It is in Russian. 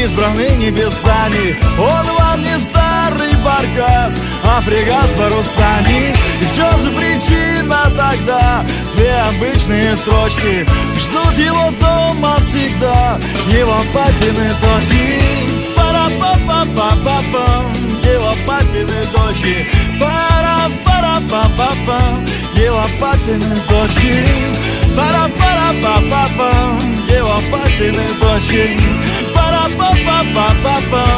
избранный небесами. Он вам не старый баркас, а фрегат с парусами. И в чем же причина тогда? Две обычные строчки ждут его дома всегда, его папины дочки. Пара-па-па-па-па-пам, его папины дочки. Пара-пара-па-па-пам, его папины дочки. Пара-пара-па-па-пам, его папины дочки. Пара-па-па-па-па-пам,